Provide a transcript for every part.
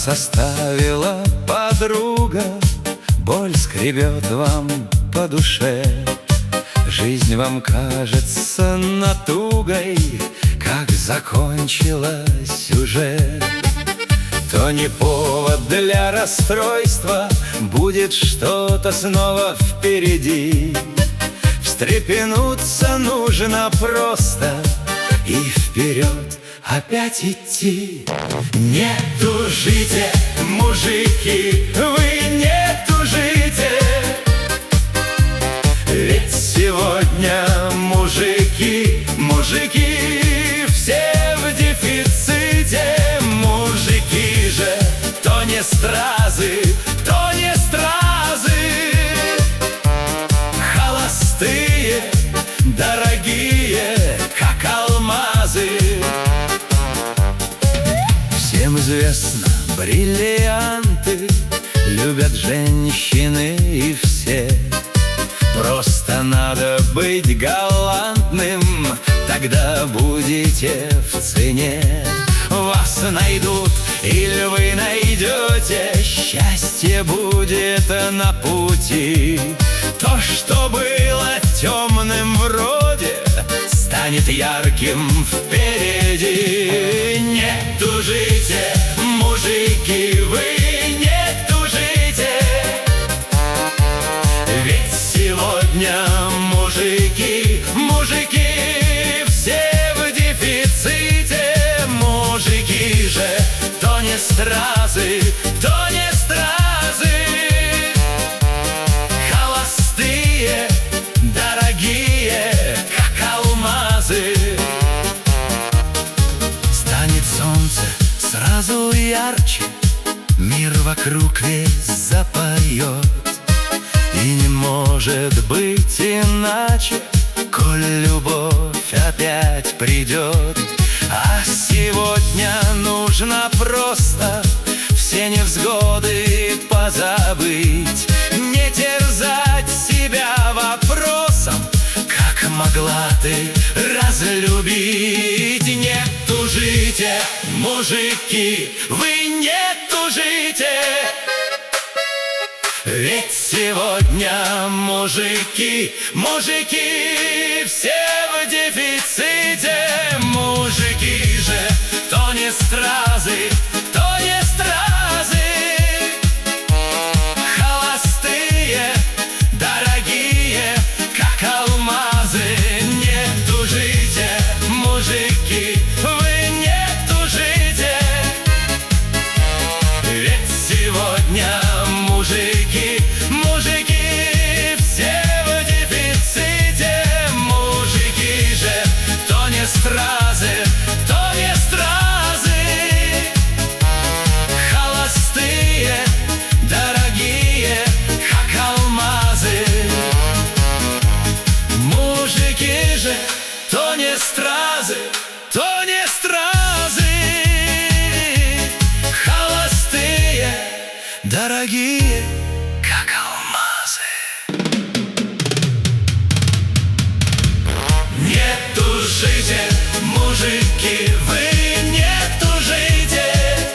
Вас оставила подруга, боль скребет вам по душе. Жизнь вам кажется натугой, как закончилась уже. То не повод для расстройства, будет что-то снова впереди. Встрепенуться нужно просто и вперед опять идти. Не тужите, мужики, вы не тужите, ведь сегодня мужики все в дефиците. Мужики же то не стразы, то не стразы, холостые, дорогие, как алмазы. Всем известно, бриллианты любят женщины и все. Просто надо быть галантным, тогда будете в цене. Вас найдут или вы найдете, счастье будет на пути. То, что было темным вроде, станет ярким впереди. Не тужите, мужики, вы не тужите, ведь сегодня мужики все в дефиците. Мужики же то не стразы, то не стразы, холостые, дорогие, как алмазы. Станет солнце сразу ярче, мир вокруг весь запоет. И не может быть иначе, коль любовь опять придет. А сегодня нужно просто все невзгоды позабыть, не терзать себя вопросом, как могла ты разлюбить. Не тужите, мужики, вы не тужите, ведь сегодня мужики все в дефиците. Мужики же то не стразы, то не стразы, холостые, дорогие, как алмазы. Не тужите, мужики, вы не тужите, ведь сегодня мужики все в дефиците. Мужики же то не стразы, то не стразы, холостые, дорогие, как алмазы. Мужики же то не стразы, то не стразы, холостые, дорогие, как алмазы. Не тужите, мужики, вы не тужите,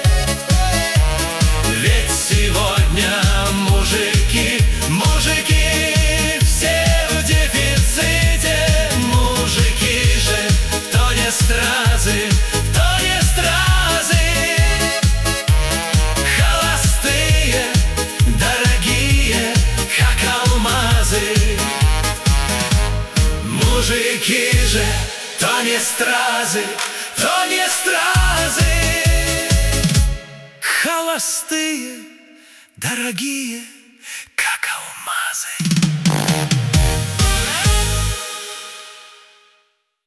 ведь сегодня мужики все в дефиците. Мужики же то не стразы, то не стразы, холостые, дорогие, как алмазы. Мужики же то не стразы, то не стразы, холостые, дорогие,